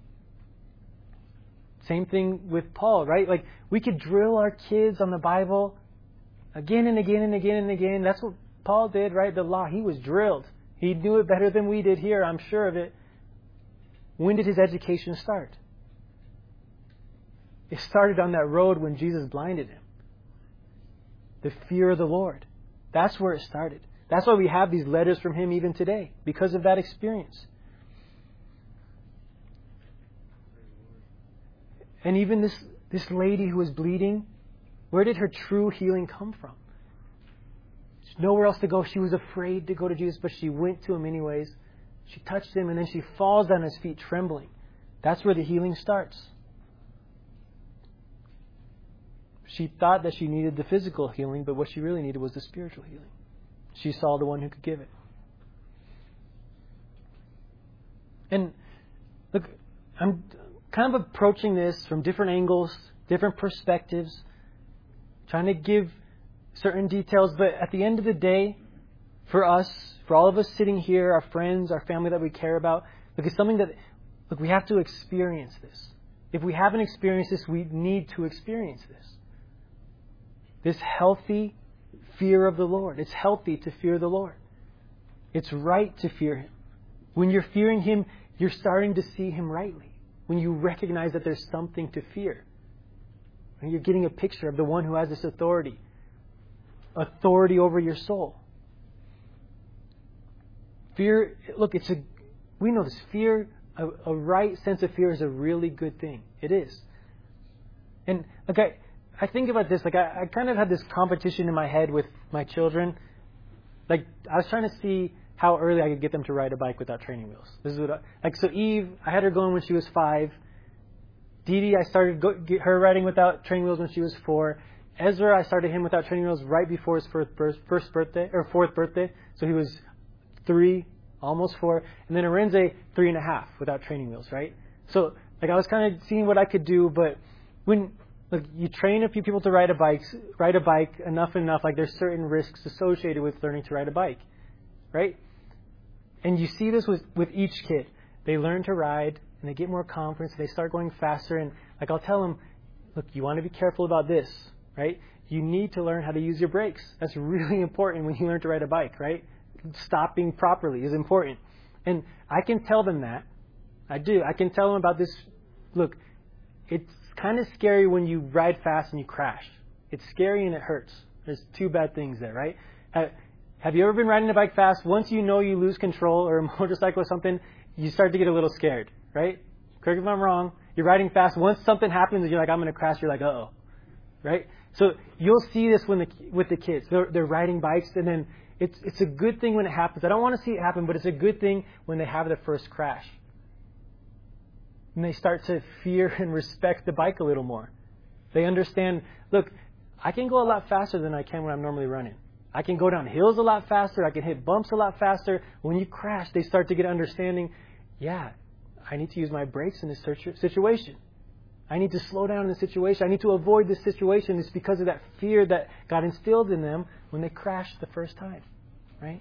Same thing with Paul, right? Like, we could drill our kids on the Bible again and again and again and again. That's what Paul did, right? The law. He was drilled. He knew it better than we did here, I'm sure of it. When did his education start? It started on that road when Jesus blinded him. The fear of the Lord. That's where it started. That's why we have these letters from him even today, because of that experience. And even this, this lady who was bleeding, where did her true healing come from? There's nowhere else to go. She was afraid to go to Jesus, but she went to Him anyways. She touched Him, and then she falls down His feet trembling. That's where the healing starts. She thought that she needed the physical healing, but what she really needed was the spiritual healing. She saw the one who could give it. And look, I'm kind of approaching this from different angles, different perspectives, trying to give certain details, but at the end of the day, for us, for all of us sitting here, our friends, our family that we care about, look, it's something that, look, we have to experience this. If we haven't experienced this, we need to experience this. This healthy fear of the Lord. It's healthy to fear the Lord. It's right to fear Him. When you're fearing Him, you're starting to see Him rightly. When you recognize that there's something to fear. And you're getting a picture of the one who has this authority. Authority over your soul. Fear, look, it's a, we know this. Fear, a, a right sense of fear is a really good thing. It is. And like I, I think about this, like I, I kind of had this competition in my head with my children. Like I was trying to see how early I could get them to ride a bike without training wheels. This is what I, like so Eve, I had her going when she was five. Dee Dee, I started go, get her riding without training wheels when she was four. Ezra, I started him without training wheels right before his first, first birthday or fourth birthday. So he was three, almost four, and then Arenze three and a half without training wheels, right? So like I was kind of seeing what I could do, but when look, you train a few people to ride a bike, ride a bike enough enough, like there's certain risks associated with learning to ride a bike, right? And you see this with, with each kid. They learn to ride and they get more confidence. They start going faster. And like I'll tell them, look, you want to be careful about this, right? You need to learn how to use your brakes. That's really important when you learn to ride a bike, right? Stopping properly is important. And I can tell them that. I do. I can tell them about this. Look, it's kind of scary when you ride fast and you crash. It's scary and it hurts. There's two bad things there, right? Uh, Have you ever been riding a bike fast? Once you know you lose control or a motorcycle or something, you start to get a little scared, right? Correct me if I'm wrong. You're riding fast. Once something happens and you're like, I'm going to crash, you're like, uh-oh, right? So you'll see this when the, with the kids. They're, they're riding bikes, and then it's, it's a good thing when it happens. I don't want to see it happen, but it's a good thing when they have their first crash. And they start to fear and respect the bike a little more. They understand, look, I can go a lot faster than I can when I'm normally running. I can go down hills a lot faster. I can hit bumps a lot faster. When you crash, they start to get understanding, yeah, I need to use my brakes in this situation. I need to slow down in this situation. I need to avoid this situation. It's because of that fear that got instilled in them when they crashed the first time, right?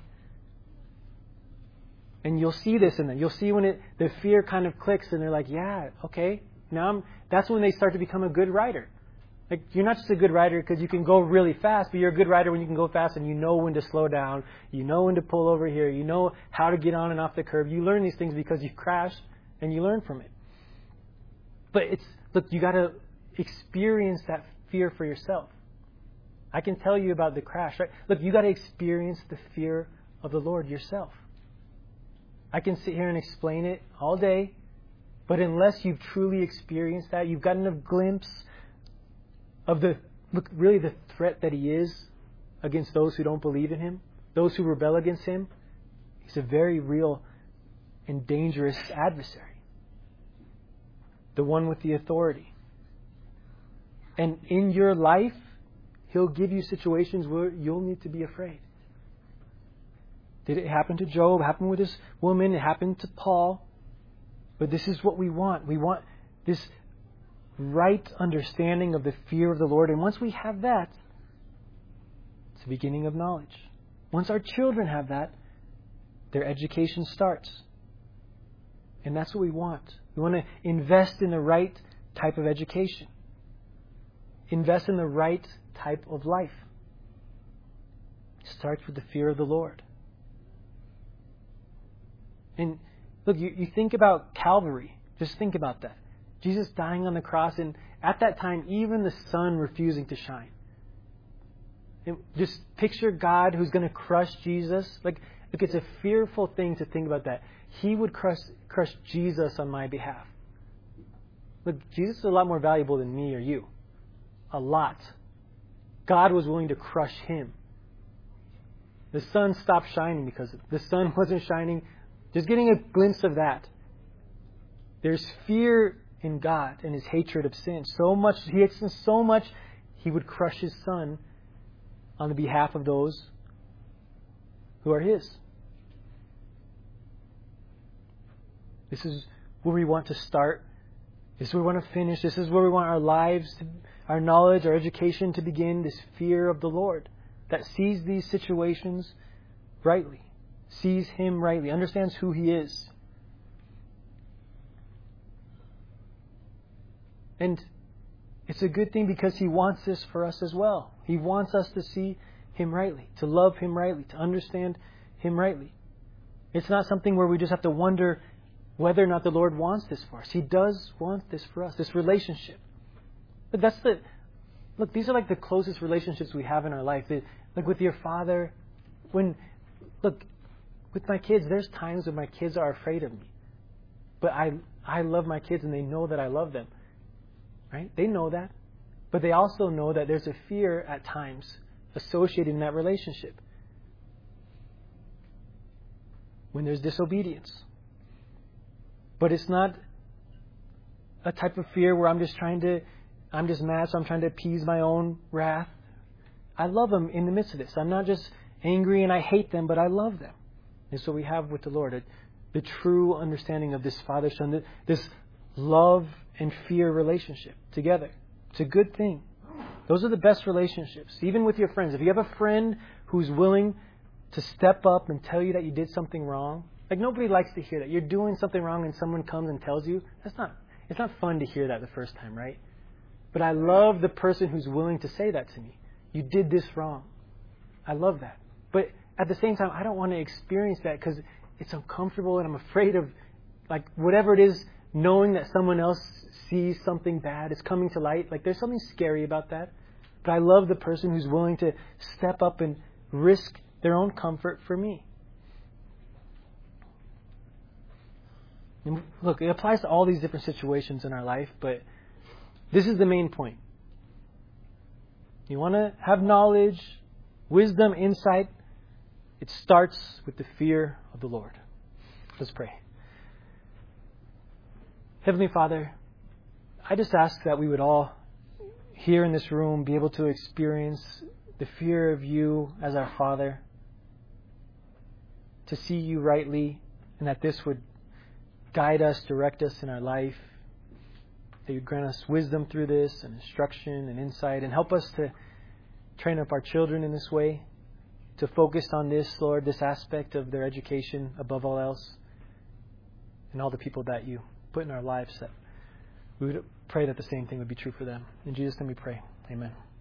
And you'll see this in them. You'll see when it, the fear kind of clicks and they're like, yeah, okay. Now I'm, that's when they start to become a good rider. Like, you're not just a good rider because you can go really fast, but you're a good rider when you can go fast and you know when to slow down. You know when to pull over here. You know how to get on and off the curb. You learn these things because you crashed and you learn from it. But it's, look, you got to experience that fear for yourself. I can tell you about the crash, right? Look, you got to experience the fear of the Lord yourself. I can sit here and explain it all day, but unless you've truly experienced that, you've gotten a glimpse of the, look, really the threat that He is against those who don't believe in Him, those who rebel against Him. He's a very real and dangerous adversary. The one with the authority. And in your life, He'll give you situations where you'll need to be afraid. Did it happen to Job? It happened with this woman. It happened to Paul. But this is what we want. We want this right understanding of the fear of the Lord. And once we have that, it's the beginning of knowledge. Once our children have that, their education starts. And that's what we want. We want to invest in the right type of education. Invest in the right type of life. It starts with the fear of the Lord. And look, you, you think about Calvary. Just think about that. Jesus dying on the cross, and at that time, even the sun refusing to shine. And just picture God who's going to crush Jesus. Like, look, it's a fearful thing to think about that. He would crush, crush Jesus on my behalf. Look, Jesus is a lot more valuable than me or you. A lot. God was willing to crush Him. The sun stopped shining because of it. The sun wasn't shining. Just getting a glimpse of that. There's fear in God and His hatred of sin. So much, He hates sin so much, He would crush His Son on the behalf of those who are His. This is where we want to start. This is where we want to finish. This is where we want our lives, to, our knowledge, our education to begin. This fear of the Lord that sees these situations rightly, sees Him rightly, understands who He is. And it's a good thing because He wants this for us as well. He wants us to see Him rightly, to love Him rightly, to understand Him rightly. It's not something where we just have to wonder, whether or not the Lord wants this for us. He does want this for us, this relationship. But that's the, look, these are like the closest relationships we have in our life. Like with your father, when, look, with my kids, there's times when my kids are afraid of me. But I, I love my kids and they know that I love them. Right? They know that. But they also know that there's a fear at times associated in that relationship. When there's disobedience. But it's not a type of fear where I'm just trying to, I'm just mad, so I'm trying to appease my own wrath. I love them in the midst of this. I'm not just angry and I hate them, but I love them. And so we have with the Lord a, the true understanding of this Father-Son, this love and fear relationship together. It's a good thing. Those are the best relationships. Even with your friends. If you have a friend who's willing to step up and tell you that you did something wrong, like nobody likes to hear that. You're doing something wrong and someone comes and tells you, that's not, it's not fun to hear that the first time, right? But I love the person who's willing to say that to me. You did this wrong. I love that. But at the same time, I don't want to experience that because it's uncomfortable and I'm afraid of, like, whatever it is, knowing that someone else sees something bad, it's coming to light. Like, there's something scary about that. But I love the person who's willing to step up and risk their own comfort for me. And look, it applies to all these different situations in our life, but this is the main point. You want to have knowledge, wisdom, insight. It starts with the fear of the Lord. Let's pray. Heavenly Father, I just ask that we would all, here in this room, be able to experience the fear of you as our Father, to see you rightly, and that this would guide us, direct us in our life, that you grant us wisdom through this, and instruction and insight, and help us to train up our children in this way, to focus on this, Lord, this aspect of their education above all else, and all the people that you put in our lives, that we would pray that the same thing would be true for them. In Jesus' name we pray. Amen.